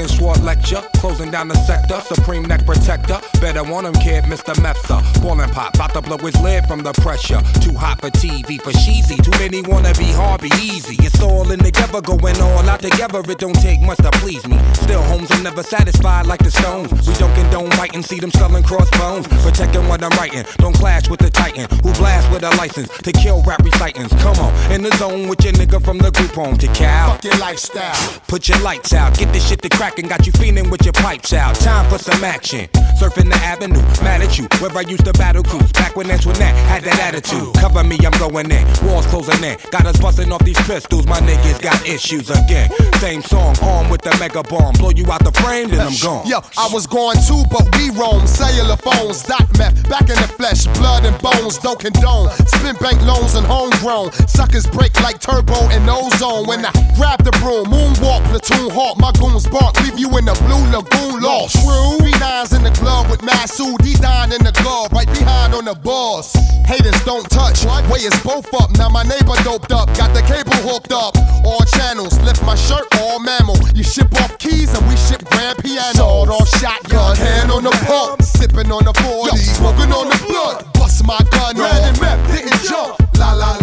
Bringing short lecture, closing down the sector. Supreme neck protector, better want him, kid, Mr. Mepsa. Ballin' pop, bout to blow his lid from the pressure. Too hot for TV, for cheesy. Too many wanna be hard, be easy. It's all in together, going all out together. It don't take much to please me. Still, homes are never satisfied like the Stones. We don't condone biting, see them selling crossbones. Protecting what I'm writing, don't clash with the Titan who blast with a license to kill rap recitants. Come on, in the zone with your nigga from the group home to Cal. Fuck your lifestyle. Put your lights out, get this shit to crackin', got you feeling with your pipes out. Time for some action. Surfing the avenue, mad at you, where I used to battle cruise. Back when Antoinette had that attitude. Cover me, I'm going in, walls closing in. Got us busting off these pistols, my niggas got issues again. Same song, armed with the mega bomb. Blow you out the frame, then I'm gone. Yo, I was going too, but we roam. Cellular phones, doc meth, back in the flesh, blood and bones, don't condone. Spin bank loans and homegrown. Suckers break like turbo and ozone. When I grab the broom, moonwalk, platoon hawk, my goons bark, leave you in the blue lagoon lost. True. 3-9s in the club with Masu, D9 in the glove, right behind on the boss. Haters don't touch, way is both up. Now my neighbor doped up, got the cable hooked up. All channels, lift my shirt, all mammal. You ship off keys and we ship grand piano. Sawed off shotgun, hand on the pump, sipping on the 40, smoking on the blood. Bust my gun, red and meth, didn't jump. La la la.